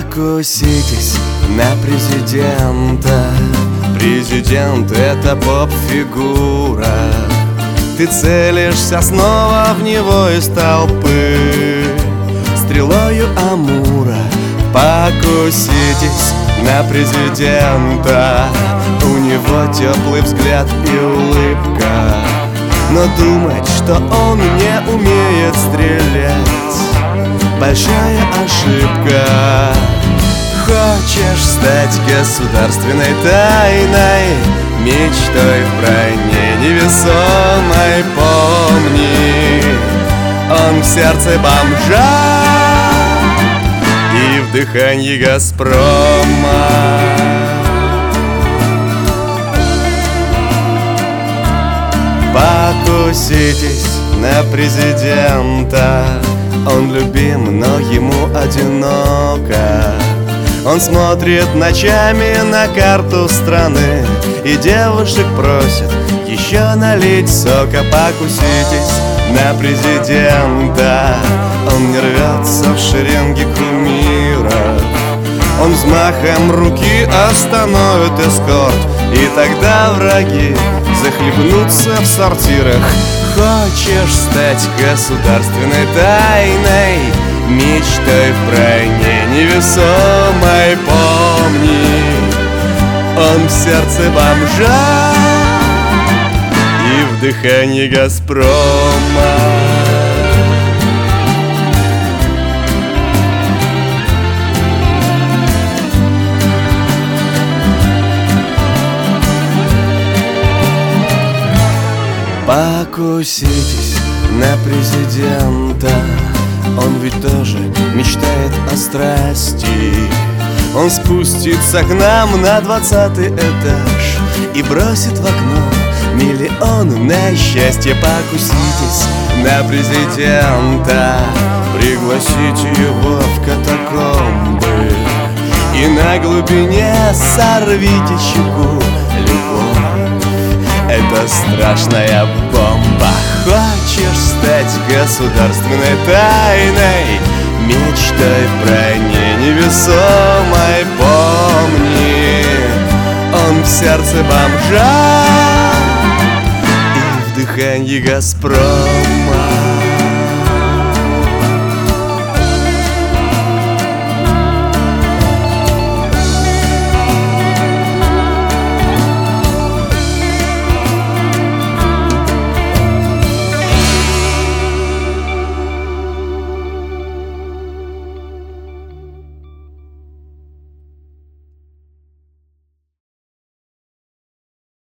Покуситесь на президента. Президент — это поп-фигура. Ты целишься снова в него из толпы стрелою Амура. Покуситесь на президента. У него теплый взгляд и улыбка, но думать, что он не умеет стрелять — большая ошибка. Хочешь стать государственной тайной, мечтой в броне невесомой? Помни, он в сердце бомжа и в дыхании Газпрома. Покуситесь на президента. Он любим, но ему одиноко. Он смотрит ночами на карту страны и девушек просит еще налить сока. Покуситесь на президента. Он не рвется в шеренги кумиров. Он взмахом руки остановит эскорт, и тогда враги захлебнутся в сортирах. Хочешь стать государственной тайной, мечтой в броне невесомой? Помни, он в сердце бомжа и в дыхании Газпрома. Покуситесь на президента. Он ведь тоже мечтает о страсти. Он спустится к нам на 20-й этаж и бросит в окно миллион на счастье. Покуситесь на президента. Пригласите его в катакомбы и на глубине сорвите чеку. Любовь — это страшная бомба. Хочешь стать государственной тайной, мечтой в броне невесомой? Помни, он в сердце бомжа и в дыхании Газпрома.